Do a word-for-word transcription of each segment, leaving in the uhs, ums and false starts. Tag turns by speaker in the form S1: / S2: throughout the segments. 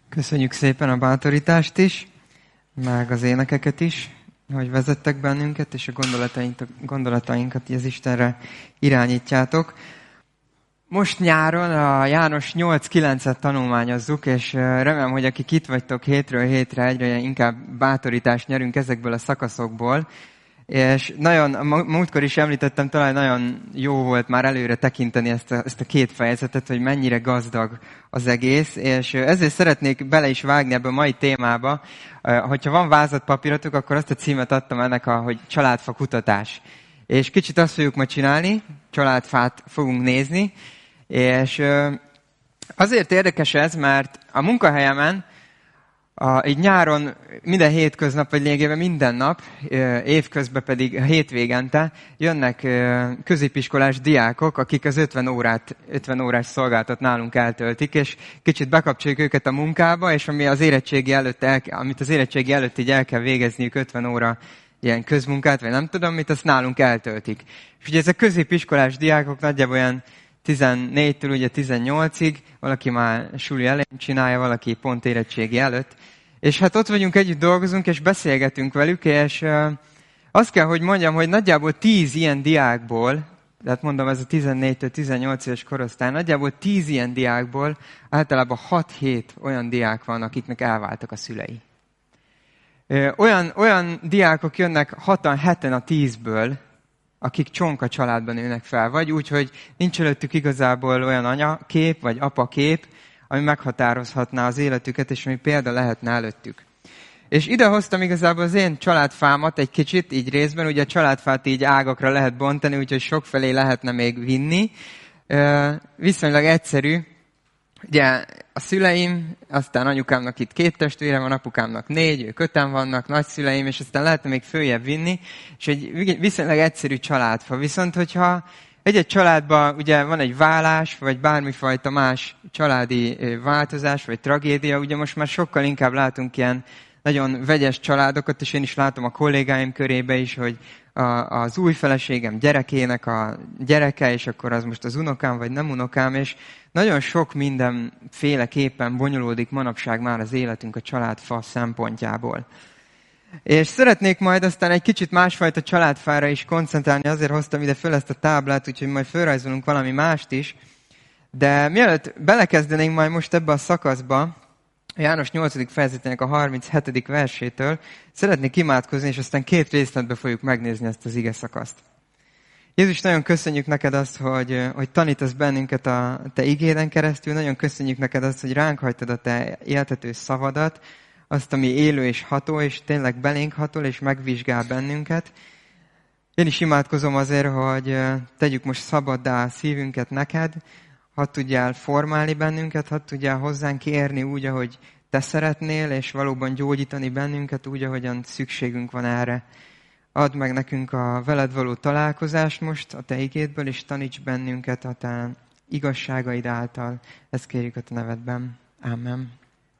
S1: Köszönjük szépen a bátorítást is, meg az énekeket is, hogy vezettek bennünket, és a gondolatainkat, gondolatainkat az Istenre irányítjátok. Most nyáron a János nyolc kilencet tanulmányozzuk, és remélem, hogy akik itt vagytok hétről hétre, egyre inkább bátorítást nyerünk ezekből a szakaszokból. És nagyon, múltkor is említettem, talán nagyon jó volt már előre tekinteni ezt a, ezt a két fejezetet, hogy mennyire gazdag az egész, és ezért szeretnék bele is vágni ebbe a mai témába. Hogyha van vázat papírotok, akkor azt a címet adtam ennek, a, hogy családfa kutatás. És kicsit azt fogjuk ma csinálni, családfát fogunk nézni, és azért érdekes ez, mert a munkahelyemen A, így nyáron minden hétköznap, vagy lényegében minden nap, évközben pedig hétvégente jönnek középiskolás diákok, akik az ötven órát, ötven órás szolgáltat nálunk eltöltik, és kicsit bekapcsoljuk őket a munkába, és ami az érettségi előtt el, amit az érettségi előtt így el kell végezniük ötven óra ilyen közmunkát, vagy nem tudom mit, azt nálunk eltöltik. És ugye ezek középiskolás diákok nagyjából olyan tizennégytől ugye tizennyolcig, valaki már suli elején csinálja, valaki pont érettségi előtt. És hát ott vagyunk, együtt dolgozunk, és beszélgetünk velük, és uh, azt kell, hogy mondjam, hogy nagyjából tíz ilyen diákból, tehát mondom, ez a tizennégytől tizennyolc éves korosztály, nagyjából tíz ilyen diákból általában hat-hét olyan diák van, akiknek elváltak a szülei. Uh, olyan, olyan diákok jönnek hatan, heten a tízből, akik csonka családban nőnek fel, vagy úgy, hogy nincs előttük igazából olyan anyakép, vagy apakép, ami meghatározhatná az életüket, és ami példa lehetne előttük. És idehoztam igazából az én családfámat egy kicsit, így részben, ugye a családfát így ágakra lehet bontani, úgyhogy sokfelé lehetne még vinni. Viszonylag egyszerű. Ugye a szüleim, aztán anyukámnak itt két testvére van, apukámnak négy, ők öten vannak, nagyszüleim, és aztán lehetne még följebb vinni, és egy viszonylag egyszerű családfa. Viszont, hogyha egy-egy családban ugye van egy válás, vagy bármifajta más családi változás, vagy tragédia, ugye most már sokkal inkább látunk ilyen nagyon vegyes családokat, és én is látom a kollégáim körébe is, hogy a, az új feleségem gyerekének a gyereke, és akkor az most az unokám, vagy nem unokám, és nagyon sok mindenféleképpen bonyolódik manapság már az életünk a családfa szempontjából. És szeretnék majd aztán egy kicsit másfajta családfára is koncentrálni, azért hoztam ide föl ezt a táblát, úgyhogy majd fölrajzolunk valami mást is. De mielőtt belekezdenénk majd most ebbe a szakaszba, a János nyolcadik fejezetének a harminchetedik versétől, szeretnék imádkozni, és aztán két részletbe fogjuk megnézni ezt az ige szakaszt. Jézus, nagyon köszönjük neked azt, hogy, hogy tanítasz bennünket a te igéden keresztül, nagyon köszönjük neked azt, hogy ránk hagytad a te éltető szavadat, azt, ami élő és ható, és tényleg belénk hatol, és megvizsgál bennünket. Én is imádkozom azért, hogy tegyük most szabaddá a szívünket neked, hadd tudjál formálni bennünket, hadd tudjál hozzánk érni úgy, ahogy te szeretnél, és valóban gyógyítani bennünket úgy, ahogyan szükségünk van erre. Add meg nekünk a veled való találkozást most a te igédből, és taníts bennünket a te igazságaid által. Ezt kérjük a te nevedben. Amen.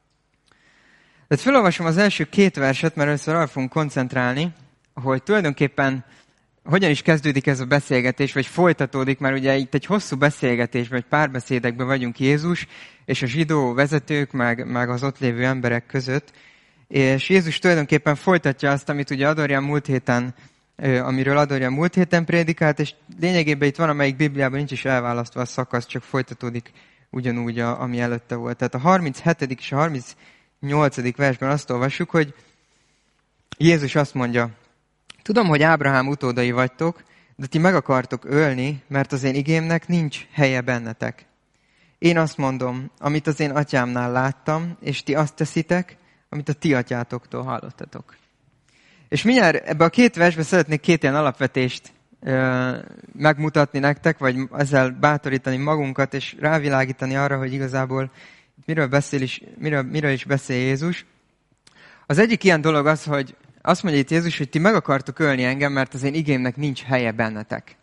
S1: Tehát felolvasom az első két verset, mert először arra fogunk koncentrálni, hogy tulajdonképpen hogyan is kezdődik ez a beszélgetés, vagy folytatódik, mert ugye itt egy hosszú beszélgetésben, vagy párbeszédekben vagyunk Jézus, és a zsidó vezetők, meg, meg az ott lévő emberek között, és Jézus tulajdonképpen folytatja azt, amit ugye Adorján múlt héten, amiről Adorján múlt héten prédikált, és lényegében itt van, amelyik Bibliában nincs is elválasztva a szakasz, csak folytatódik ugyanúgy, a, ami előtte volt. Tehát a harminchetedik és a harmincnyolcadik versben azt olvassuk, hogy Jézus azt mondja, tudom, hogy Ábrahám utódai vagytok, de ti meg akartok ölni, mert az én igémnek nincs helye bennetek. Én azt mondom, amit az én atyámnál láttam, és ti azt teszitek, amit a ti atyátoktól hallottatok. És mindjárt ebbe a két versbe szeretnék két ilyen alapvetést ö, megmutatni nektek, vagy ezzel bátorítani magunkat, és rávilágítani arra, hogy igazából miről, beszél is, miről, miről is beszél Jézus. Az egyik ilyen dolog az, hogy azt mondja itt Jézus, hogy ti meg akartok ölni engem, mert az én igémnek nincs helye bennetek.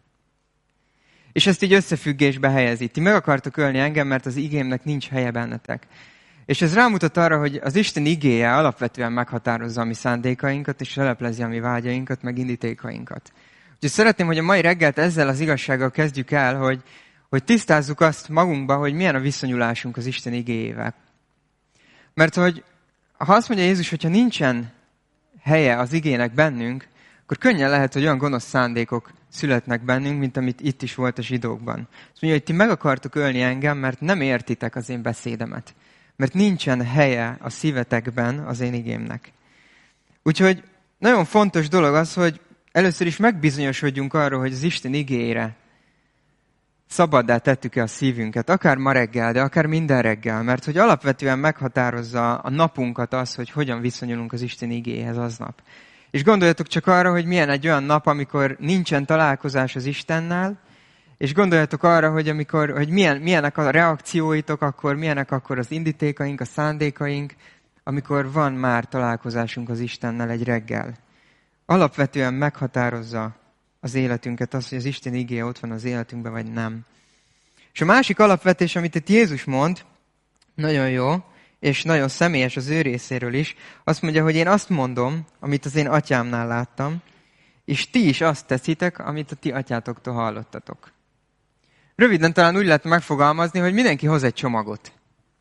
S1: És ezt így összefüggésbe helyezi. Ti meg akartok ölni engem, mert az igémnek nincs helye bennetek. És ez rámutat arra, hogy az Isten igéje alapvetően meghatározza a mi szándékainkat, és leleplezi a mi vágyainkat, meg indítékainkat. Úgyhogy szeretném, hogy a mai reggelt ezzel az igazsággal kezdjük el, hogy, hogy tisztázzuk azt magunkba, hogy milyen a viszonyulásunk az Isten igéjével. Mert hogy ha azt mondja Jézus, hogyha nincsen helye az igének bennünk, akkor könnyen lehet, hogy olyan gonosz szándékok születnek bennünk, mint amit itt is volt a zsidókban. Azt mondja, hogy ti meg akartok ölni engem, mert nem értitek az én beszédemet. Mert nincsen helye a szívetekben az én igémnek. Úgyhogy nagyon fontos dolog az, hogy először is megbizonyosodjunk arról, hogy az Isten igéjére szabaddá tettük-e a szívünket, akár ma reggel, de akár minden reggel, mert hogy alapvetően meghatározza a napunkat az, hogy hogyan viszonyulunk az Isten igéhez aznap. És gondoljatok csak arra, hogy milyen egy olyan nap, amikor nincsen találkozás az Istennel, és gondoljatok arra, hogy, amikor, hogy milyen, milyenek a reakcióitok, akkor milyenek akkor az indítékaink, a szándékaink, amikor van már találkozásunk az Istennel egy reggel. Alapvetően meghatározza az életünket az, hogy az Isten igéje ott van az életünkben, vagy nem. És a másik alapvetés, amit itt Jézus mond, nagyon jó, és nagyon személyes az ő részéről is, azt mondja, hogy én azt mondom, amit az én atyámnál láttam, és ti is azt teszitek, amit a ti atyátoktól hallottatok. Röviden talán úgy lehet megfogalmazni, hogy mindenki hoz egy csomagot.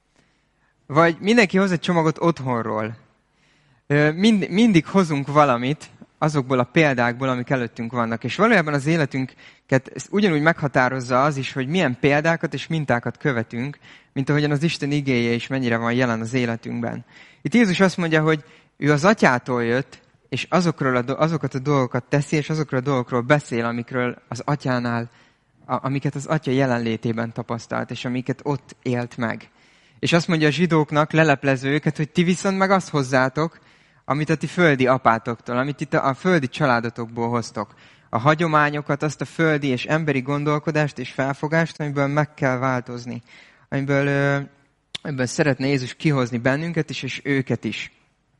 S1: Vagy mindenki hoz egy csomagot otthonról. Mind, mindig hozunk valamit azokból a példákból, amik előttünk vannak. És valójában az életünket ugyanúgy meghatározza az is, hogy milyen példákat és mintákat követünk, mint ahogyan az Isten igéje is mennyire van jelen az életünkben. Itt Jézus azt mondja, hogy ő az atyától jött, és azokról a, azokat a dolgokat teszi, és azokról a dolgokról beszél, amikről az atyánál, amiket az atya jelenlétében tapasztalt, és amiket ott élt meg. És azt mondja a zsidóknak, leleplező őket, hogy ti viszont meg azt hozzátok, amit a ti földi apátoktól, amit itt a földi családotokból hoztok. A hagyományokat, azt a földi és emberi gondolkodást és felfogást, amiből meg kell változni. Amiből, amiből szeretne Jézus kihozni bennünket is, és őket is.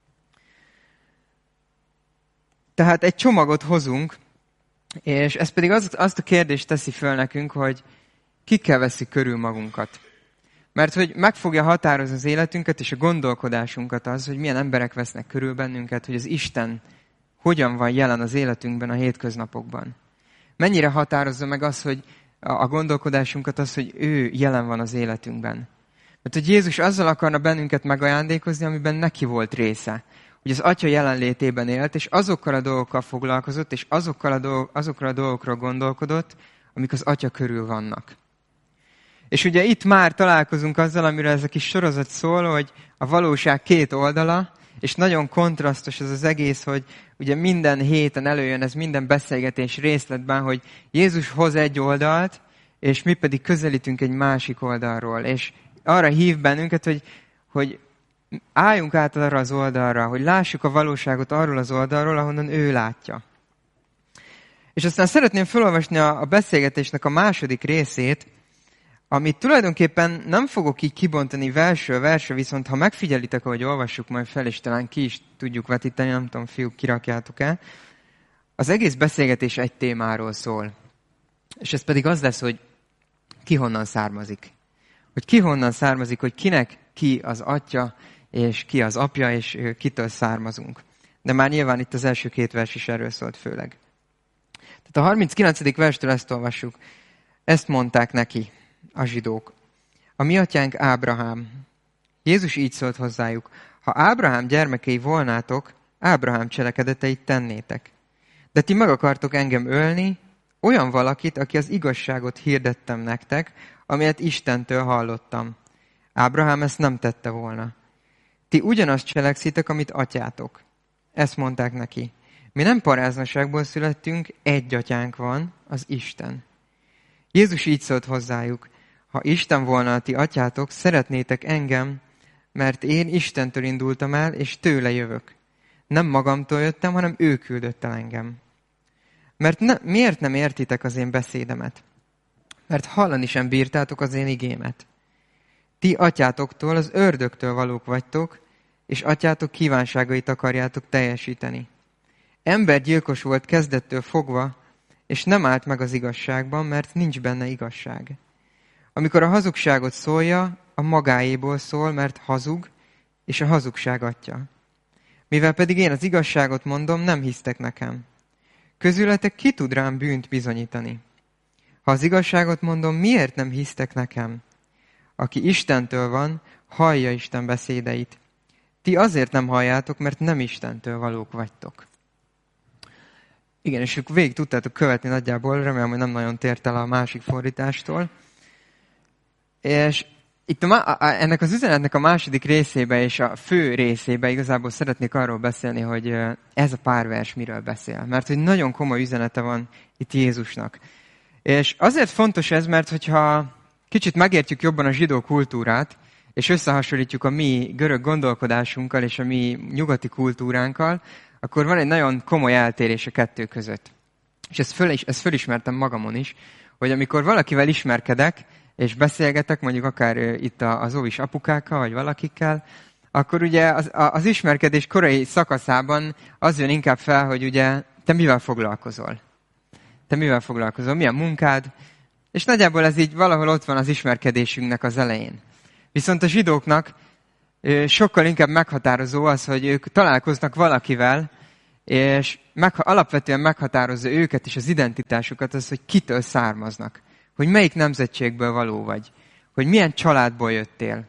S1: Tehát egy csomagot hozunk, és ez pedig az, azt a kérdést teszi föl nekünk, hogy kikkel veszik körül magunkat. Mert hogy meg fogja határozni az életünket és a gondolkodásunkat az, hogy milyen emberek vesznek körül bennünket, hogy az Isten hogyan van jelen az életünkben a hétköznapokban. Mennyire határozza meg az, hogy a gondolkodásunkat az, hogy ő jelen van az életünkben. Mert hogy Jézus azzal akarna bennünket megajándékozni, amiben neki volt része. Hogy az Atya jelenlétében élt, és azokkal a dolgokkal foglalkozott, és azokkal a dolgok, azokra a dolgokról gondolkodott, amik az Atya körül vannak. És ugye itt már találkozunk azzal, amiről ez a kis sorozat szól, hogy a valóság két oldala, és nagyon kontrasztos ez az egész, hogy ugye minden héten előjön ez minden beszélgetés részletben, hogy Jézus hoz egy oldalt, és mi pedig közelítünk egy másik oldalról. És arra hív bennünket, hogy, hogy álljunk át arra az oldalra, hogy lássuk a valóságot arról az oldalról, ahonnan ő látja. És aztán szeretném felolvasni a, a beszélgetésnek a második részét, amit tulajdonképpen nem fogok így kibontani versről versre, viszont ha megfigyelitek, ahogy olvassuk majd fel, és talán ki is tudjuk vetíteni, nem tudom, fiúk, kirakjátok el, az egész beszélgetés egy témáról szól. És ez pedig az lesz, hogy ki honnan származik. Hogy ki honnan származik, hogy kinek ki az atya, és ki az apja, és kitől származunk. De már nyilván itt az első két vers is erről szólt főleg. Tehát a harminckilencedik verstől ezt olvassuk. Ezt mondták neki a zsidók. A mi atyánk Ábrahám. Jézus így szólt hozzájuk. Ha Ábrahám gyermekei volnátok, Ábrahám cselekedeteit tennétek. De ti meg akartok engem ölni, olyan valakit, aki az igazságot hirdettem nektek, amelyet Istentől hallottam. Ábrahám ezt nem tette volna. Ti ugyanazt cselekszitek, amit atyátok. Ezt mondták neki. Mi nem paráznaságból születtünk, egy atyánk van, az Isten. Jézus így szólt hozzájuk. Ha Isten volna a ti atyátok, szeretnétek engem, mert én Istentől indultam el, és tőle jövök. Nem magamtól jöttem, hanem ő küldött el engem. Mert ne, miért nem értitek az én beszédemet? Mert hallani sem bírtátok az én igémet. Ti atyátoktól, az ördögtől valók vagytok, és atyátok kívánságait akarjátok teljesíteni. Embergyilkos volt kezdettől fogva, és nem állt meg az igazságban, mert nincs benne igazság. Amikor a hazugságot szólja, a magáéból szól, mert hazug, és a hazugság atya. Mivel pedig én az igazságot mondom, nem hisztek nekem. Közületek ki tud rám bűnt bizonyítani? Ha az igazságot mondom, miért nem hisztek nekem? Aki Istentől van, hallja Isten beszédeit. ti azért nem halljátok, mert nem Istentől valók vagytok. Igen, és akkor végig tudtátok követni nagyjából, remélem, hogy nem nagyon tért el a másik fordítástól. És itt a, a, ennek az üzenetnek a második részébe és a fő részébe igazából szeretnék arról beszélni, hogy ez a pár vers miről beszél. Mert hogy nagyon komoly üzenete van itt Jézusnak. És azért fontos ez, mert hogyha kicsit megértjük jobban a zsidó kultúrát, és összehasonlítjuk a mi görög gondolkodásunkkal és a mi nyugati kultúránkkal, akkor van egy nagyon komoly eltérés a kettő között. És ezt, föl, ezt fölismertem magamon is, hogy amikor valakivel ismerkedek, és beszélgetek, mondjuk akár itt az óvis apukákkal, vagy valakikkel, akkor ugye az, az ismerkedés korai szakaszában az jön inkább fel, hogy ugye te mivel foglalkozol? Te mivel foglalkozol? Milyen munkád? És nagyjából ez így valahol ott van az ismerkedésünknek az elején. Viszont a zsidóknak sokkal inkább meghatározó az, hogy ők találkoznak valakivel, és meg, alapvetően meghatározza őket és az identitásukat az, hogy kitől származnak. Hogy melyik nemzetségből való vagy. Hogy milyen családból jöttél.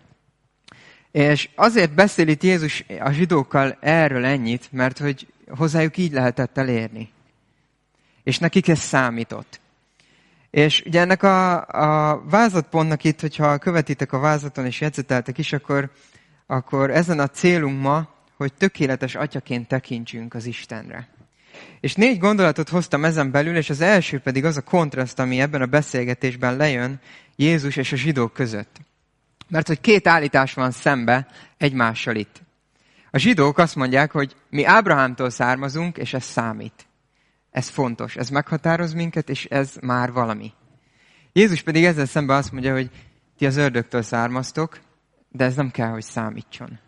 S1: És azért beszél itt Jézus a zsidókkal erről ennyit, mert hogy hozzájuk így lehetett elérni. És nekik ez számított. És ugye ennek a, a vázlatpontnak itt, hogyha követitek a vázlaton és jegyzeteltek is, akkor, akkor ezen a célunk ma, hogy tökéletes atyaként tekintsünk az Istenre. És négy gondolatot hoztam ezen belül, és az első pedig az a kontraszt, ami ebben a beszélgetésben lejön Jézus és a zsidók között. Mert hogy két állítás van szembe egymással itt. A zsidók azt mondják, hogy mi Ábrahámtól származunk, és ez számít. Ez fontos, ez meghatároz minket, és ez már valami. Jézus pedig ezzel szemben azt mondja, hogy ti az ördögtől származtok, de ez nem kell, hogy számítson.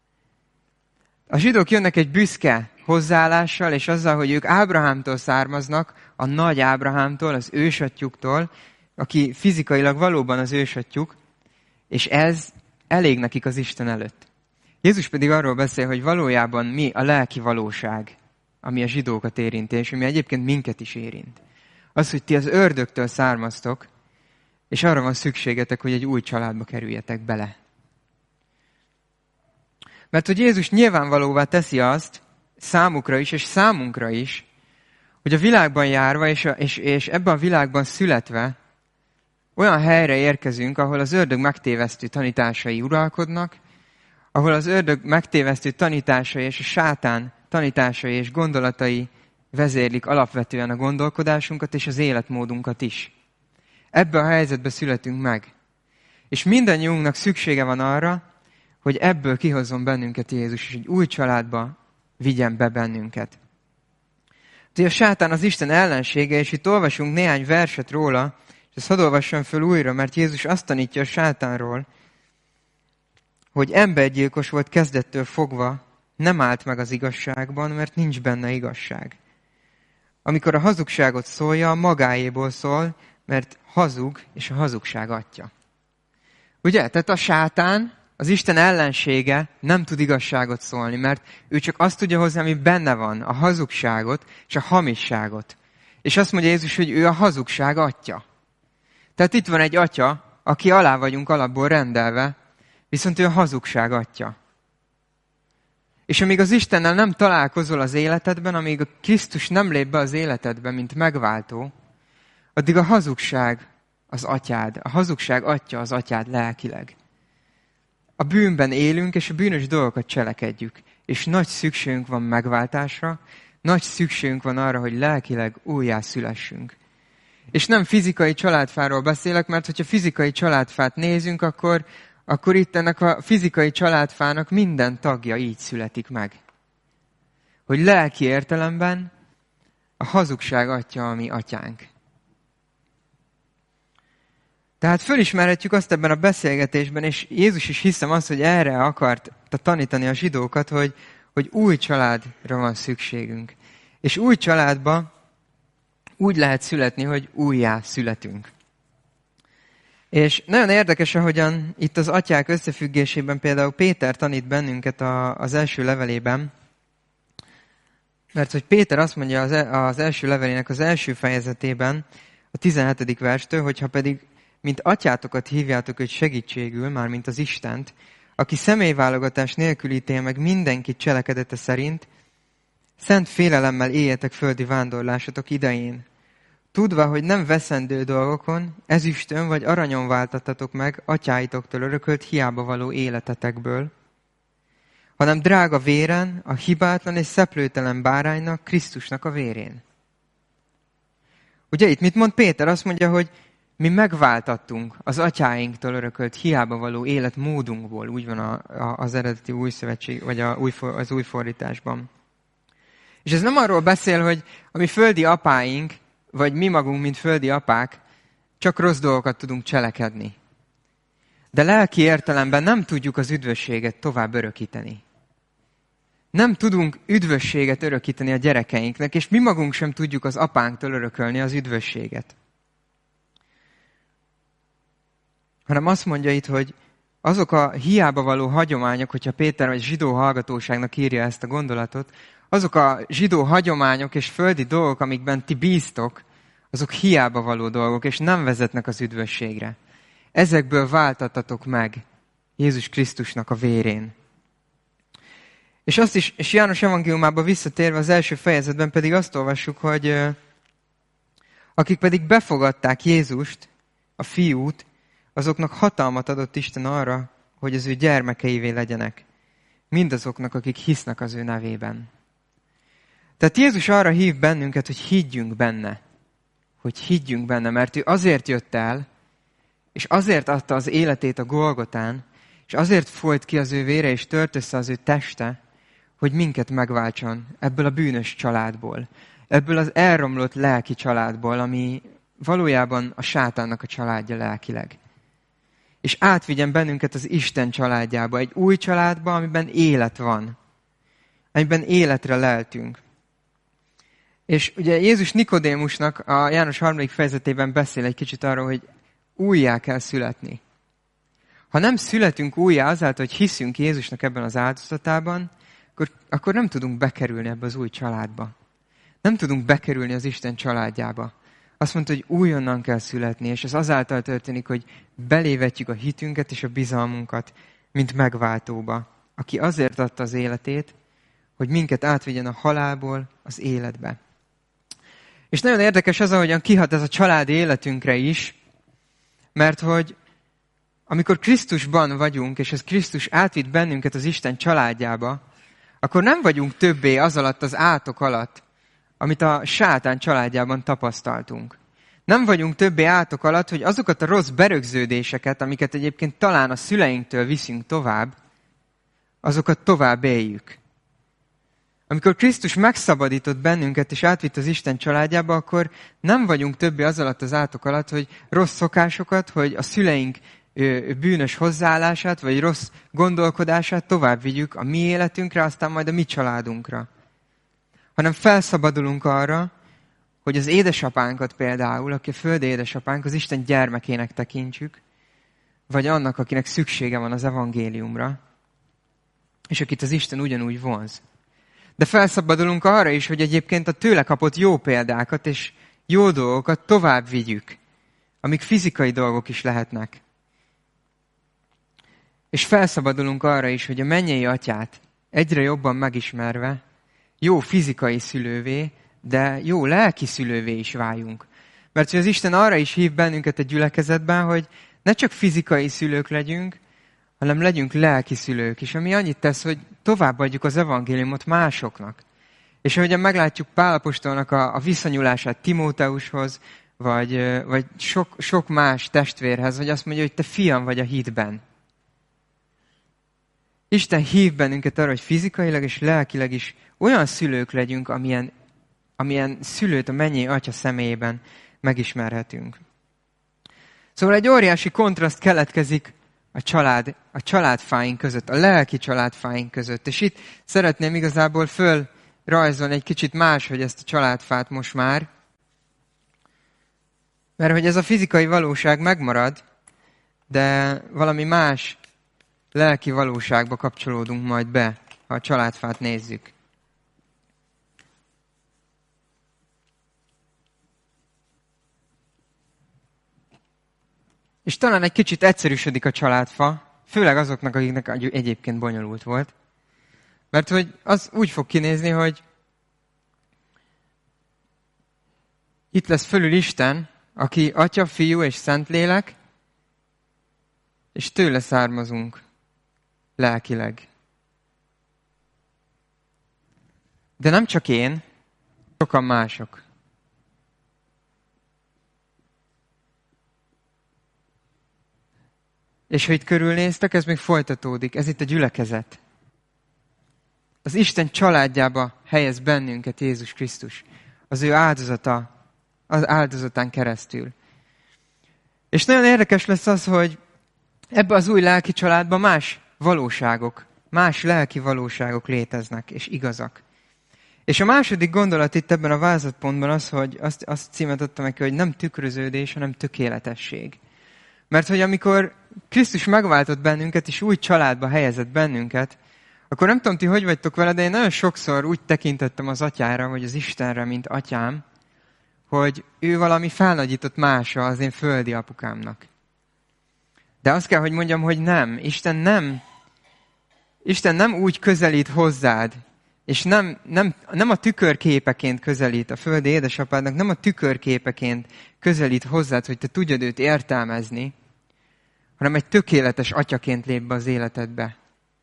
S1: A zsidók jönnek egy büszke hozzáállással, és azzal, hogy ők Ábrahámtól származnak, a nagy Ábrahámtól, az ősatyjuktól, aki fizikailag valóban az ősatyjuk, és ez elég nekik az Isten előtt. Jézus pedig arról beszél, hogy valójában mi a lelki valóság, ami a zsidókat érinti, és ami egyébként minket is érint. Az, hogy ti az ördögtől származtok, és arra van szükségetek, hogy egy új családba kerüljetek bele. Mert hogy Jézus nyilvánvalóvá teszi azt, számukra is, és számunkra is, hogy a világban járva, és, a, és, és ebben a világban születve, olyan helyre érkezünk, ahol az ördög megtévesztő tanításai uralkodnak, ahol az ördög megtévesztő tanításai és a sátán tanításai és gondolatai vezérlik alapvetően a gondolkodásunkat és az életmódunkat is. Ebbe a helyzetbe születünk meg. És mindannyiunknak szüksége van arra, hogy ebből kihozzon bennünket Jézus, és egy új családba vigyen be bennünket. Tehát a sátán az Isten ellensége, és itt olvasunk néhány verset róla, és ezt hadd olvassam föl újra, mert Jézus azt tanítja a sátánról, hogy embergyilkos volt kezdettől fogva, nem állt meg az igazságban, mert nincs benne igazság. Amikor a hazugságot szólja, magáéból szól, mert hazug, és a hazugság atya. Ugye? Tehát a sátán, az Isten ellensége nem tud igazságot szólni, mert ő csak azt tudja hozni, ami benne van, a hazugságot és a hamisságot. És azt mondja Jézus, hogy ő a hazugság atya. Tehát itt van egy atya, aki alá vagyunk alapból rendelve, viszont ő a hazugság atya. És amíg az Istennel nem találkozol az életedben, amíg a Krisztus nem lép be az életedbe, mint megváltó, addig a hazugság az atyád. A hazugság atya az atyád lelkileg. A bűnben élünk, és a bűnös dolgokat cselekedjük. És nagy szükségünk van megváltásra, nagy szükségünk van arra, hogy lelkileg újjá szülessünk. És nem fizikai családfáról beszélek, mert hogyha fizikai családfát nézünk, akkor, akkor itt ennek a fizikai családfának minden tagja így születik meg. Hogy lelki értelemben a hazugság atya a mi atyánk. Tehát fölismerhetjük azt ebben a beszélgetésben, és Jézus is hiszem azt, hogy erre akart tanítani a zsidókat, hogy, hogy új családra van szükségünk. És új családba úgy lehet születni, hogy újjá születünk. És nagyon érdekes, ahogyan itt az atyák összefüggésében például Péter tanít bennünket a, az első levelében, mert hogy Péter azt mondja az, az első levelének az első fejezetében, a tizenhetedik verstől, hogyha pedig mint atyátokat hívjátok őt segítségül, már mint az Istent, aki személyválogatás nélkül ítél meg mindenkit cselekedete szerint, szent félelemmel éljetek földi vándorlásotok idején, tudva, hogy nem veszendő dolgokon, ezüstön vagy aranyon váltattatok meg atyáitoktól örökölt hiába való életetekből, hanem drága véren, a hibátlan és szeplőtelen báránynak, Krisztusnak a vérén. Ugye itt mit mond Péter? Azt mondja, hogy mi megváltattunk az atyáinktól örökölt hiába való életmódunkból, úgy van a, a, az eredeti új szövetség, vagy a, új, az új fordításban. És ez nem arról beszél, hogy a mi földi apáink, vagy mi magunk, mint földi apák, csak rossz dolgokat tudunk cselekedni. De lelki értelemben nem tudjuk az üdvösséget tovább örökíteni. Nem tudunk üdvösséget örökíteni a gyerekeinknek, és mi magunk sem tudjuk az apánktól örökölni az üdvösséget. Hanem azt mondja itt, hogy azok a hiába való hagyományok, hogyha Péter vagy zsidó hallgatóságnak írja ezt a gondolatot, azok a zsidó hagyományok és földi dolgok, amikben ti bíztok, azok hiába való dolgok, és nem vezetnek az üdvösségre. Ezekből váltattatok meg Jézus Krisztusnak a vérén. És azt is, és János evangéliumába visszatérve az első fejezetben pedig azt olvassuk, hogy akik pedig befogadták Jézust, a fiút, azoknak hatalmat adott Isten arra, hogy az ő gyermekeivé legyenek. Mindazoknak, akik hisznek az ő nevében. Tehát Jézus arra hív bennünket, hogy higgyünk benne. Hogy higgyünk benne, mert ő azért jött el, és azért adta az életét a Golgotán, és azért folyt ki az ő vére, és tört össze az ő teste, hogy minket megváltson ebből a bűnös családból. Ebből az elromlott lelki családból, ami valójában a sátánnak a családja lelkileg. És átvigyen bennünket az Isten családjába, egy új családba, amiben élet van. Amiben életre leltünk. És ugye Jézus Nikodémusnak a János harmadik fejezetében beszél egy kicsit arról, hogy újjá kell születni. Ha nem születünk újjá azáltal, hogy hiszünk Jézusnak ebben az áldozatában, akkor, akkor nem tudunk bekerülni ebbe az új családba. Nem tudunk bekerülni az Isten családjába. Azt mondta, hogy újonnan kell születni, és ez azáltal történik, hogy belévetjük a hitünket és a bizalmunkat, mint megváltóba, aki azért adta az életét, hogy minket átvigyen a halálból az életbe. És nagyon érdekes az, ahogyan kihat ez a családi életünkre is, mert hogy amikor Krisztusban vagyunk, és ez Krisztus átvitt bennünket az Isten családjába, akkor nem vagyunk többé az alatt az átok alatt, amit a sátán családjában tapasztaltunk. Nem vagyunk többé átok alatt, hogy azokat a rossz berögződéseket, amiket egyébként talán a szüleinktől viszünk tovább, azokat tovább éljük. Amikor Krisztus megszabadított bennünket és átvitt az Isten családjába, akkor nem vagyunk többé az alatt az átok alatt, hogy rossz szokásokat, hogy a szüleink bűnös hozzáállását, vagy rossz gondolkodását tovább vigyük a mi életünkre, aztán majd a mi családunkra. Hanem felszabadulunk arra, hogy az édesapánkat például, aki a földi édesapánk, az Isten gyermekének tekintsük, vagy annak, akinek szüksége van az evangéliumra, és akit az Isten ugyanúgy vonz. De felszabadulunk arra is, hogy egyébként a tőle kapott jó példákat és jó dolgokat tovább vigyük, amik fizikai dolgok is lehetnek. És felszabadulunk arra is, hogy a mennyei atyát egyre jobban megismerve, jó fizikai szülővé, de jó lelki szülővé is váljunk. Mert hogy az Isten arra is hív bennünket egy gyülekezetben, hogy ne csak fizikai szülők legyünk, hanem legyünk lelki szülők is, ami annyit tesz, hogy továbbadjuk az evangéliumot másoknak. És ahogyan meglátjuk Pál apostolnak a, a viszonyulását Timóteushoz, vagy, vagy sok, sok más testvérhez, vagy azt mondja, hogy te fiam vagy a hitben. Isten hív bennünket arra, hogy fizikailag és lelkileg is olyan szülők legyünk, amilyen, amilyen szülőt a mennyei atya személyében megismerhetünk. Szóval egy óriási kontraszt keletkezik a család, a családfáink között, a lelki családfáink között. És itt szeretném igazából fölrajzolni egy kicsit máshogy ezt a családfát most már, mert hogy ez a fizikai valóság megmarad, de valami más lelki valóságba kapcsolódunk majd be, ha a családfát nézzük. És talán egy kicsit egyszerűsödik a családfa, Főleg azoknak, akiknek egyébként bonyolult volt. Mert hogy az úgy fog kinézni, hogy itt lesz fölül Isten, aki Atya, Fiú és Szentlélek, és tőle származunk lelkileg. De nem csak én, sokan mások. És ha itt körülnéztek, ez még folytatódik. Ez itt a gyülekezet. Az Isten családjába helyez bennünket Jézus Krisztus. Az ő áldozata, az áldozatán keresztül. És nagyon érdekes lesz az, hogy ebbe az új lelki családban más valóságok, más lelki valóságok léteznek, és igazak. És a második gondolat itt ebben a vázlatpontban az, hogy azt, azt címet adtam neki, hogy nem tükröződés, hanem tökéletesség. Mert hogy amikor Krisztus megváltott bennünket, és új családba helyezett bennünket, akkor nem tudom, ti hogy vagytok vele, de én nagyon sokszor úgy tekintettem az atyára, vagy az Istenre, mint atyám, hogy ő valami felnagyított mása az én földi apukámnak. De azt kell, hogy mondjam, hogy nem. Isten nem, Isten nem úgy közelít hozzád, és nem, nem, nem a tükörképeként közelít a földi édesapádnak, nem a tükörképeként közelít hozzád, hogy te tudjad őt értelmezni, hanem egy tökéletes atyaként lép be az életedbe.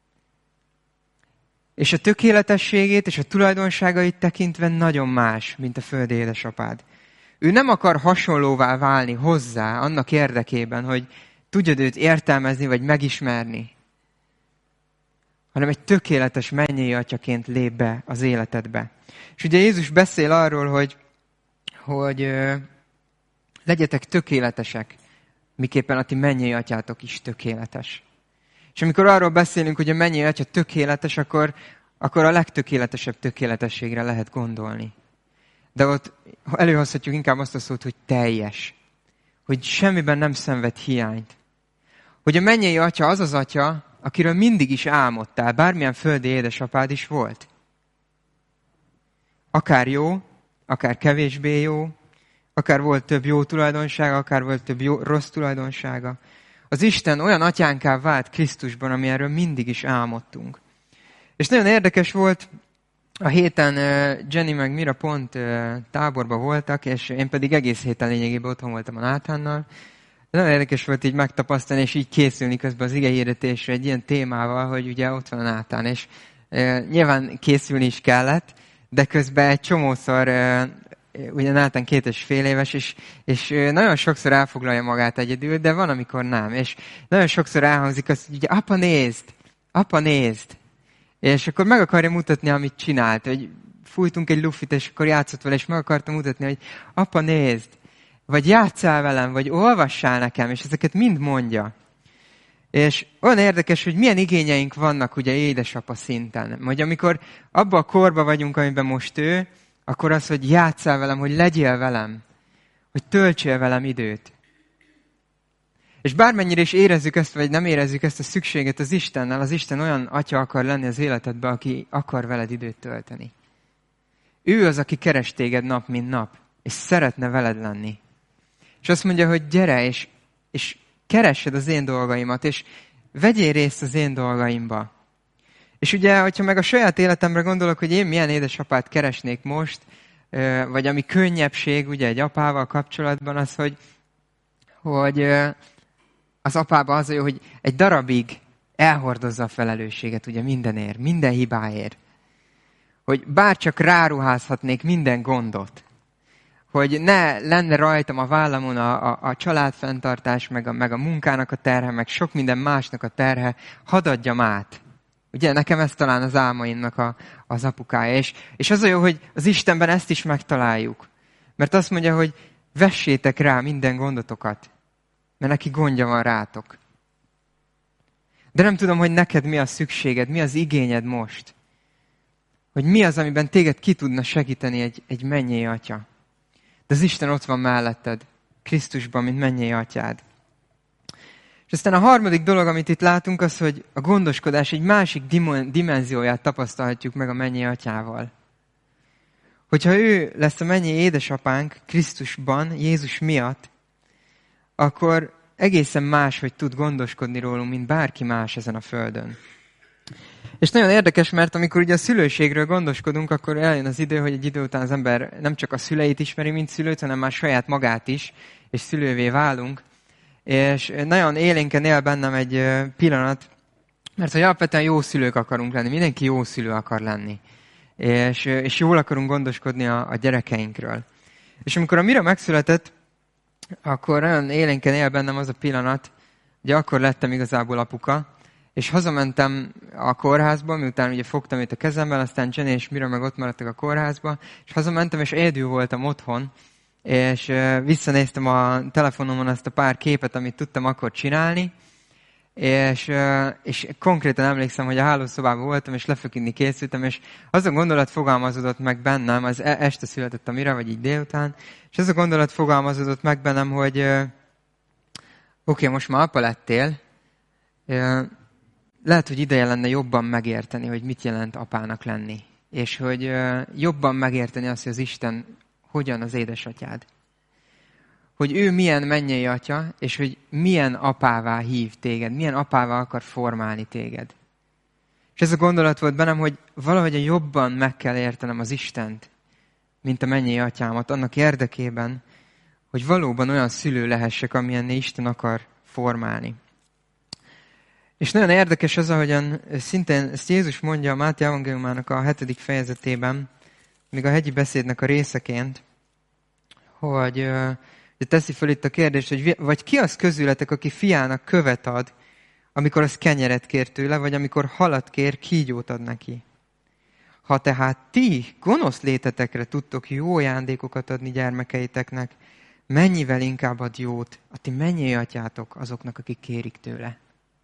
S1: És a tökéletességét és a tulajdonságait tekintve nagyon más, mint a földi édesapád. Ő nem akar hasonlóvá válni hozzá annak érdekében, hogy tudjad őt értelmezni vagy megismerni, hanem egy tökéletes mennyei atyaként lép be az életedbe. És ugye Jézus beszél arról, hogy, hogy ö, legyetek tökéletesek, miképpen a ti mennyei atyátok is tökéletes. És amikor arról beszélünk, hogy a mennyei atya tökéletes, akkor, akkor a legtökéletesebb tökéletességre lehet gondolni. De ott előhozhatjuk inkább azt a szót, hogy teljes. Hogy semmiben nem szenved hiányt. Hogy a mennyei atya az az atya, akiről mindig is álmodtál, bármilyen földi édesapád is volt. Akár jó, akár kevésbé jó, akár volt több jó tulajdonsága, akár volt több jó, rossz tulajdonsága. Az Isten olyan atyánká vált Krisztusban, ami erről mindig is álmodtunk. És nagyon érdekes volt, a héten Jenny meg Mira pont táborban voltak, és én pedig egész héten lényegében otthon voltam a Náthánnal. Nagyon érdekes volt így megtapasztalni, és így készülni közben az igehirdetésre egy ilyen témával, hogy ugye ott van a Náthán. És e, nyilván készülni is kellett, de közben egy csomószor, e, ugye Náthán két és fél éves, és, és nagyon sokszor elfoglalja magát egyedül, de van, amikor nem. És nagyon sokszor elhangzik azt, hogy ugye, apa nézd, apa nézd. És akkor meg akarja mutatni, amit csinált, hogy fújtunk egy lufit, és akkor játszott vele, és meg akarta mutatni, hogy apa nézd. Vagy játsszál velem, vagy olvassál nekem, és ezeket mind mondja. És olyan érdekes, hogy milyen igényeink vannak ugye édesapa szinten. Hogy amikor abban a korban vagyunk, amiben most ő, akkor az, hogy játsszál velem, hogy legyél velem, hogy töltsél velem időt. És bármennyire is érezzük ezt, vagy nem érezzük ezt a szükséget az Istennel, az Isten olyan atya akar lenni az életedben, aki akar veled időt tölteni. Ő az, aki keres téged nap, mint nap, és szeretne veled lenni. És azt mondja, hogy gyere, és, és keressed az én dolgaimat, és vegyél részt az én dolgaimba. És ugye, hogyha meg a saját életemre gondolok, hogy én milyen édesapát keresnék most, vagy ami könnyebbség, ugye egy apával kapcsolatban, az, hogy, hogy az apában az, hogy egy darabig elhordozza a felelősséget, ugye mindenért, minden hibáért. Hogy bárcsak ráruházhatnék minden gondot. Hogy ne lenne rajtam a vállamon a, a, a családfenntartás, meg a, meg a munkának a terhe, meg sok minden másnak a terhe, hadd adjam át. Ugye nekem ez talán az álmaimnak a, az apukája. És, és az a jó, hogy az Istenben ezt is megtaláljuk. Mert azt mondja, hogy vessétek rá minden gondotokat, mert neki gondja van rátok. De nem tudom, hogy neked mi a szükséged, mi az igényed most. Hogy mi az, amiben téged ki tudna segíteni egy, egy mennyei atya. De az Isten ott van melletted, Krisztusban, mint mennyei atyád. És aztán a harmadik dolog, amit itt látunk, az, hogy a gondoskodás egy másik dimenzióját tapasztalhatjuk meg a mennyei atyával. Hogyha ő lesz a mennyei édesapánk Krisztusban, Jézus miatt, akkor egészen más, hogy tud gondoskodni rólunk, mint bárki más ezen a földön. És nagyon érdekes, mert amikor ugye a szülőségről gondoskodunk, akkor eljön az idő, hogy egy idő után az ember nem csak a szüleit ismeri, mint szülőt, hanem már saját magát is, és szülővé válunk. És nagyon élénken él bennem egy pillanat, mert hogy alapvetően jó szülők akarunk lenni, mindenki jó szülő akar lenni. És, és jól akarunk gondoskodni a, a gyerekeinkről. És amikor a Mira megszületett, akkor nagyon élénken él bennem az a pillanat, hogy akkor lettem igazából apuka, és hazamentem a kórházba, miután ugye fogtam őt a kezemben, aztán Jenny és Mira meg ott maradtak a kórházba, és hazamentem, és egyedül voltam otthon, és visszanéztem a telefonomon azt a pár képet, amit tudtam akkor csinálni, és, és konkrétan emlékszem, hogy a hálószobában voltam, és lefeküdni készültem, és az a gondolat fogalmazódott meg bennem, az este született a Mira, vagy így délután, és az a gondolat fogalmazódott meg bennem, hogy oké, okay, most már apa lettél, lehet, hogy ideje lenne jobban megérteni, hogy mit jelent apának lenni. És hogy jobban megérteni azt, hogy az Isten hogyan az édesatyád. Hogy ő milyen mennyei atya, és hogy milyen apává hív téged, milyen apává akar formálni téged. És ez a gondolat volt bennem, hogy valahogy jobban meg kell értenem az Istent, mint a mennyei atyámat, annak érdekében, hogy valóban olyan szülő lehessek, amilyenné Isten akar formálni. És nagyon érdekes az, ahogyan szintén ezt Jézus mondja a Máté evangéliumának a hetedik fejezetében, még a hegyi beszédnek a részeként, hogy uh, teszi fel itt a kérdést, hogy vagy ki az közületek, aki fiának követ ad, amikor az kenyeret kér tőle, vagy amikor halat kér, kígyót ad neki. Ha tehát ti gonosz létetekre tudtok jó ajándékokat adni gyermekeiteknek, mennyivel inkább ad jót a ti mennyei atyátok azoknak, akik kérik tőle.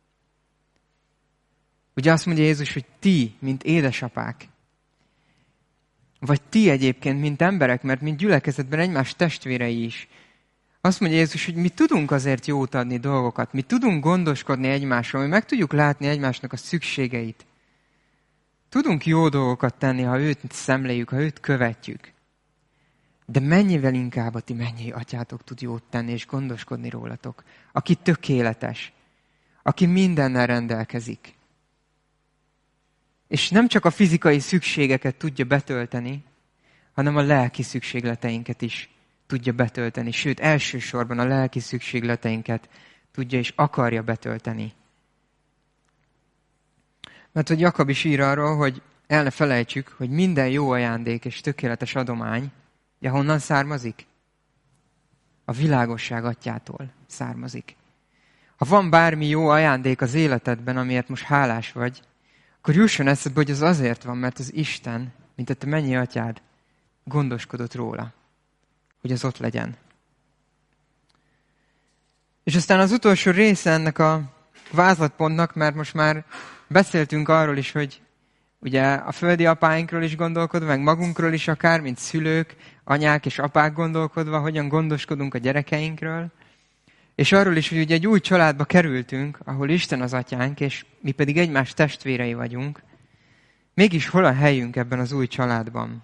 S1: Ugye azt mondja Jézus, hogy ti, mint édesapák, vagy ti egyébként, mint emberek, mert mint gyülekezetben egymás testvérei is. Azt mondja Jézus, hogy mi tudunk azért jót adni dolgokat, mi tudunk gondoskodni egymásról, mi meg tudjuk látni egymásnak a szükségeit. Tudunk jó dolgokat tenni, ha őt szemléljük, ha őt követjük. De mennyivel inkább a ti mennyei atyátok tud jót tenni és gondoskodni rólatok, aki tökéletes, aki mindennel rendelkezik. És nem csak a fizikai szükségeket tudja betölteni, hanem a lelki szükségleteinket is tudja betölteni. Sőt, elsősorban a lelki szükségleteinket tudja és akarja betölteni. Mert hogy Jakab is ír arról, hogy el ne felejtsük, hogy minden jó ajándék és tökéletes adomány, ugye honnan származik? A világosság atyától származik. Ha van bármi jó ajándék az életedben, amiért most hálás vagy, akkor jusson eszedbe, hogy az azért van, mert az Isten, mint a te mennyei atyád, gondoskodott róla, hogy az ott legyen. És aztán az utolsó része ennek a vázlatpontnak, mert most már beszéltünk arról is, hogy ugye a földi apáinkról is gondolkodva, meg magunkról is akár, mint szülők, anyák és apák gondolkodva, hogyan gondoskodunk a gyerekeinkről, és arról is, hogy ugye egy új családba kerültünk, ahol Isten az atyánk, és mi pedig egymás testvérei vagyunk. Mégis hol a helyünk ebben az új családban?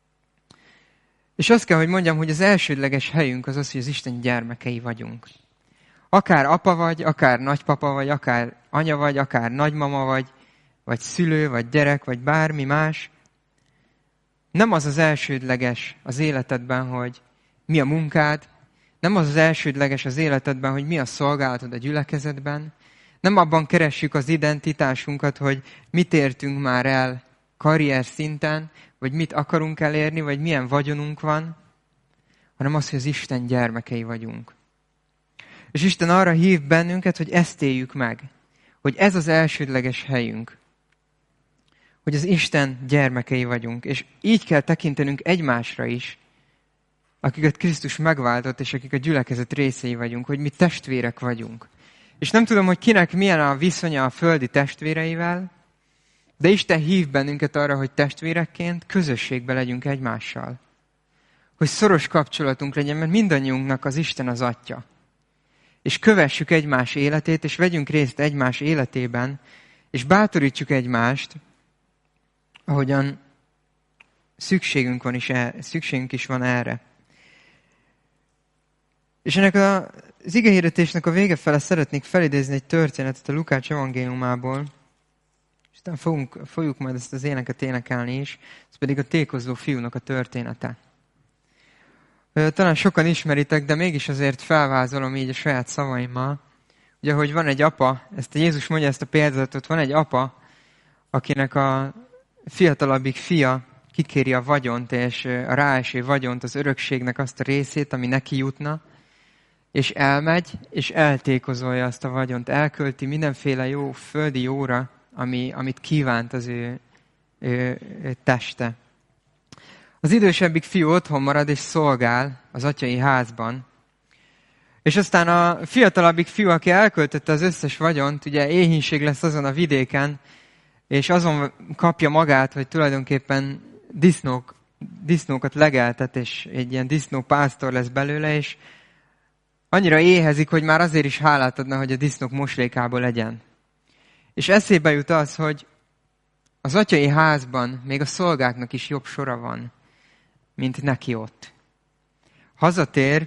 S1: És azt kell, hogy mondjam, hogy az elsődleges helyünk az az, hogy az Isten gyermekei vagyunk. Akár apa vagy, akár nagypapa vagy, akár anya vagy, akár nagymama vagy, vagy szülő, vagy gyerek, vagy bármi más. Nem az az elsődleges az életedben, hogy mi a munkád, nem az az elsődleges az életedben, hogy mi a szolgálatod a gyülekezetben. Nem abban keressük az identitásunkat, hogy mit értünk már el karrier szinten, vagy mit akarunk elérni, vagy milyen vagyonunk van, hanem az, hogy az Isten gyermekei vagyunk. És Isten arra hív bennünket, hogy ezt éljük meg. Hogy ez az elsődleges helyünk. Hogy az Isten gyermekei vagyunk. És így kell tekintenünk egymásra is, akiket Krisztus megváltott, és akik a gyülekezet részei vagyunk, hogy mi testvérek vagyunk. És nem tudom, hogy kinek milyen a viszonya a földi testvéreivel, de Isten hív bennünket arra, hogy testvérekként közösségben legyünk egymással. Hogy szoros kapcsolatunk legyen, mert mindannyiunknak az Isten az Atya. És kövessük egymás életét, és vegyünk részt egymás életében, és bátorítsuk egymást, ahogyan szükségünk van is, el, szükségünk is van erre. És ennek a, az igehirdetésnek a vége fele szeretnék felidézni egy történetet a Lukács evangéliumából, és aztán fogunk, fogjuk majd ezt az éneket énekelni is, ez pedig a tékozló fiúnak a története. Talán sokan ismeritek, de mégis azért felvázolom így a saját szavaimmal. Ugye, hogy van egy apa, ezt a Jézus mondja ezt a példázatot, van egy apa, akinek a fiatalabbik fia kikéri a vagyont, és a ráeső vagyont, az örökségnek azt a részét, ami neki jutna, és elmegy, és eltékozolja azt a vagyont, elkölti mindenféle jó földi jóra, ami, amit kívánt az ő, ő, ő teste. Az idősebbik fiú otthon marad és szolgál az atyai házban, és aztán a fiatalabbik fiú, aki elköltötte az összes vagyont, ugye éhínség lesz azon a vidéken, és azon kapja magát, hogy tulajdonképpen disznók, disznókat legeltet, és egy ilyen disznópásztor lesz belőle, és annyira éhezik, hogy már azért is hálát adna, hogy a disznók moslékából legyen. És eszébe jut az, hogy az atyai házban még a szolgáknak is jobb sora van, mint neki ott. Hazatér,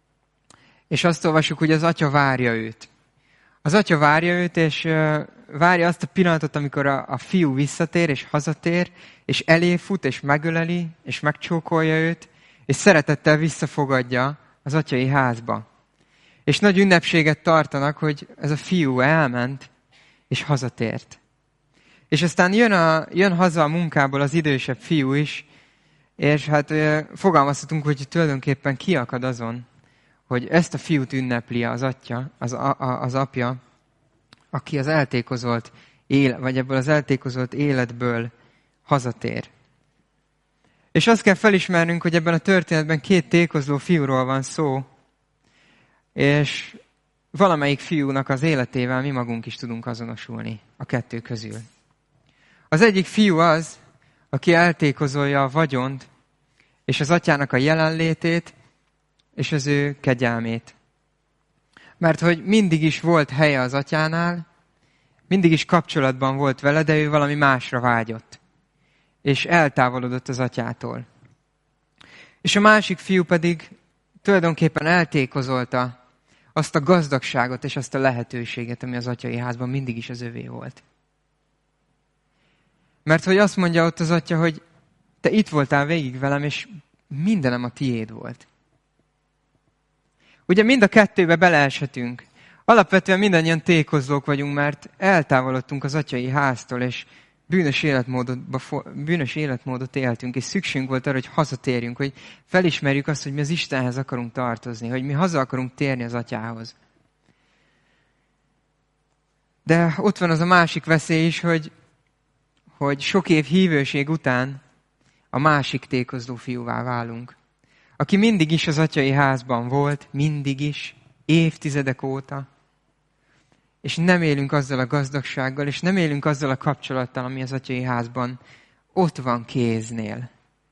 S1: és azt olvassuk, hogy az atya várja őt. Az atya várja őt, és uh, várja azt a pillanatot, amikor a, a fiú visszatér, és hazatér, és elé fut, és megöleli, és megcsókolja őt, és szeretettel visszafogadja az atyai házba. És nagy ünnepséget tartanak, hogy ez a fiú elment, és hazatért. És aztán jön, a, jön haza a munkából az idősebb fiú is, és hát fogalmazhatunk, hogy tulajdonképpen kiakad azon, hogy ezt a fiút ünnepli az atya, az, a, az apja, aki az eltékozolt él, vagy ebből az eltékozolt életből hazatér. És azt kell felismernünk, hogy ebben a történetben két tékozló fiúról van szó, és valamelyik fiúnak az életével mi magunk is tudunk azonosulni a kettő közül. Az egyik fiú az, aki eltékozolja a vagyont, és az atyának a jelenlétét, és az ő kegyelmét. Mert hogy mindig is volt helye az atyánál, mindig is kapcsolatban volt vele, de ő valami másra vágyott. És eltávolodott az atyától. És a másik fiú pedig tulajdonképpen eltékozolta azt a gazdagságot és azt a lehetőséget, ami az atyai házban mindig is az övé volt. Mert hogy azt mondja ott az atya, hogy te itt voltál végig velem, és mindenem a tiéd volt. Ugye mind a kettőbe beleeshetünk. Alapvetően mindannyian tékozlók vagyunk, mert eltávolodtunk az atyai háztól, és bűnös életmódot, bűnös életmódot éltünk, és szükségünk volt arra, hogy hazatérjünk, hogy felismerjük azt, hogy mi az Istenhez akarunk tartozni, hogy mi haza akarunk térni az atyához. De ott van az a másik veszély is, hogy, hogy sok év hívőség után a másik tékozló fiúvá válunk. Aki mindig is az atyai házban volt, mindig is, évtizedek óta, és nem élünk azzal a gazdagsággal, és nem élünk azzal a kapcsolattal, ami az atyai házban ott van kéznél.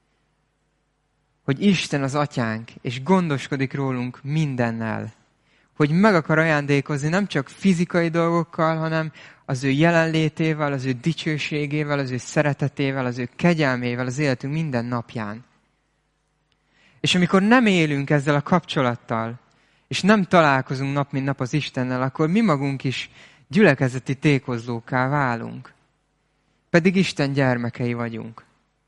S1: Hogy Isten az atyánk, és gondoskodik rólunk mindennel. Hogy meg akar ajándékozni nem csak fizikai dolgokkal, hanem az ő jelenlétével, az ő dicsőségével, az ő szeretetével, az ő kegyelmével az életünk minden napján. És amikor nem élünk ezzel a kapcsolattal, és nem találkozunk nap mint nap az Istennel, akkor mi magunk is gyülekezeti tékozlókká válunk. Pedig Isten gyermekei vagyunk.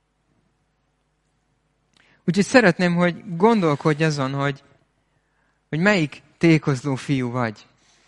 S1: Úgyhogy szeretném, hogy gondolkodj azon, hogy, hogy melyik tékozló fiú vagy.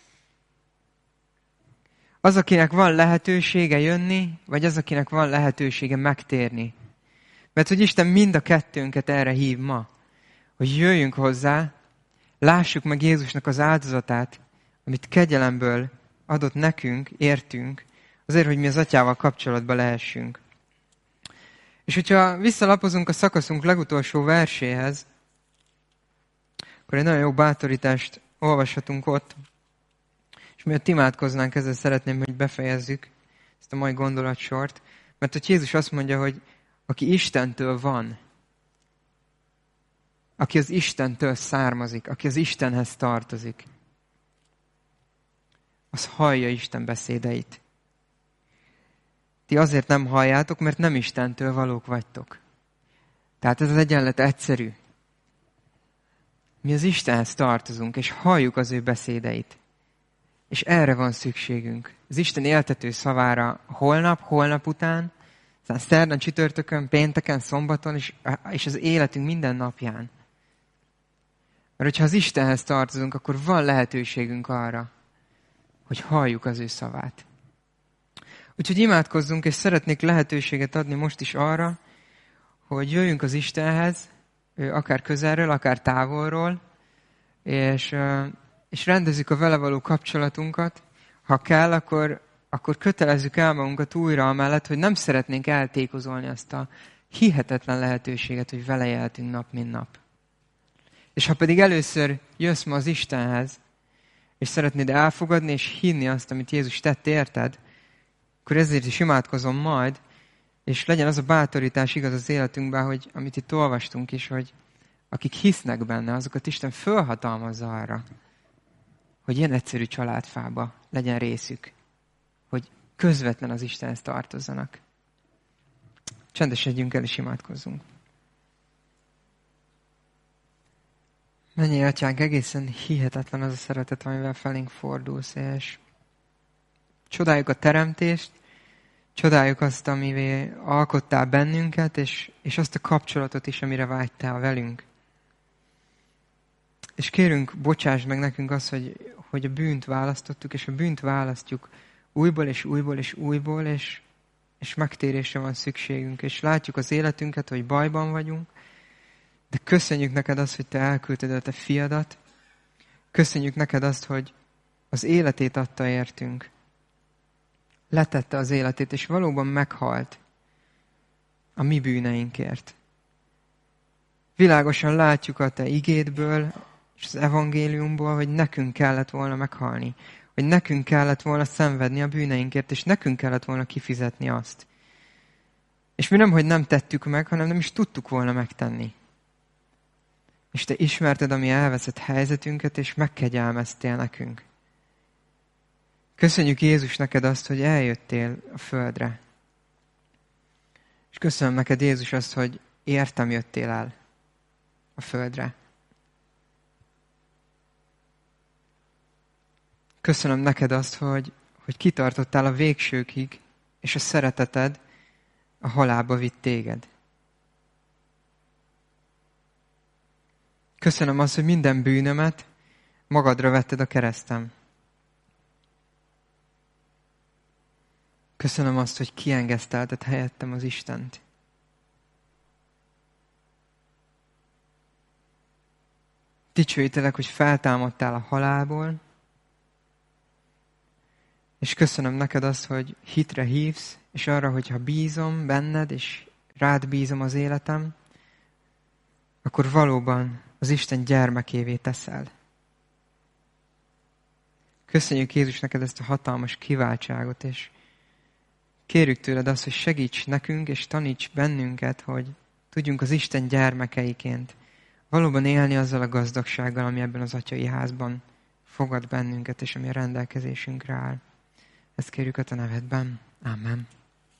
S1: Az, akinek van lehetősége jönni, vagy az, akinek van lehetősége megtérni. Mert hogy Isten mind a kettőnket erre hív ma, hogy jöjjünk hozzá, lássuk meg Jézusnak az áldozatát, amit kegyelemből adott nekünk, értünk, azért, hogy mi az atyával kapcsolatba lehessünk. És hogyha visszalapozunk a szakaszunk legutolsó verséhez, akkor egy nagyon jó bátorítást olvashatunk ott, és miatt imádkoznánk, ezzel szeretném, hogy befejezzük ezt a mai gondolatsort, mert hogy Jézus azt mondja, hogy aki Istentől van, aki az Istentől származik, aki az Istenhez tartozik, az hallja Isten beszédeit. Ti azért nem halljátok, mert nem Istentől valók vagytok. Tehát ez az egyenlet egyszerű. Mi az Istenhez tartozunk, és halljuk az ő beszédeit. És erre van szükségünk. Az Isten éltető szavára holnap, holnap után, aztán szerdán, csütörtökön, pénteken, szombaton, és, és az életünk minden napján. Mert hogyha az Istenhez tartozunk, akkor van lehetőségünk arra, hogy halljuk az ő szavát. Úgyhogy imádkozzunk, és szeretnék lehetőséget adni most is arra, hogy jöjjünk az Istenhez, akár közelről, akár távolról, és, és rendezzük a vele való kapcsolatunkat. Ha kell, akkor, akkor kötelezzük el magunkat újra amellett, hogy nem szeretnénk eltékozolni azt a hihetetlen lehetőséget, hogy vele éltünk nap, mint nap. És ha pedig először jössz ma az Istenhez, és szeretnéd elfogadni és hinni azt, amit Jézus tett érted, akkor ezért is imádkozom majd, és legyen az a bátorítás igaz az életünkben, hogy amit itt olvastunk is, hogy akik hisznek benne, azokat Isten fölhatalmazza arra, hogy ilyen egyszerű családfába legyen részük, hogy közvetlen az Istenhez tartozzanak. Csendesedjünk el és imádkozzunk. Mennyei Atyánk, egészen hihetetlen az a szeretet, amivel felénk fordulsz, és csodáljuk a teremtést, csodáljuk azt, amivé alkottál bennünket, és, és azt a kapcsolatot is, amire vágytál velünk. És kérünk, bocsáss meg nekünk azt, hogy, hogy a bűnt választottuk, és a bűnt választjuk újból és újból és újból, és, és megtérésre van szükségünk, és látjuk az életünket, hogy bajban vagyunk, de köszönjük neked azt, hogy te elküldted a te fiadat, köszönjük neked azt, hogy az életét adta értünk, letette az életét, és valóban meghalt a mi bűneinkért. Világosan látjuk a te igédből, és az evangéliumból, hogy nekünk kellett volna meghalni, hogy nekünk kellett volna szenvedni a bűneinkért, és nekünk kellett volna kifizetni azt. És mi nem, hogy nem tettük meg, hanem nem is tudtuk volna megtenni. És te ismerted a mi elveszett helyzetünket, és megkegyelmeztél nekünk. Köszönjük Jézus neked azt, hogy eljöttél a földre. És köszönöm neked Jézus azt, hogy értem jöttél el a földre. Köszönöm neked azt, hogy, hogy kitartottál a végsőkig, és a szereteted a halálba vitt téged. Köszönöm azt, hogy minden bűnömet magadra vetted a kereszten. Köszönöm azt, hogy kiengesztelted helyettem az Istent. Dicsőítelek, hogy feltámadtál a halálból, és köszönöm neked azt, hogy hitre hívsz, és arra, hogyha bízom benned, és rád bízom az életem, akkor valóban az Isten gyermekévé teszel. Köszönjük Jézus neked ezt a hatalmas kiváltságot, és kérjük tőled azt, hogy segíts nekünk, és taníts bennünket, hogy tudjunk az Isten gyermekeiként valóban élni azzal a gazdagsággal, ami ebben az atyai házban fogad bennünket, és ami a rendelkezésünkre áll. Ezt kérjük a te nevedben. Amen.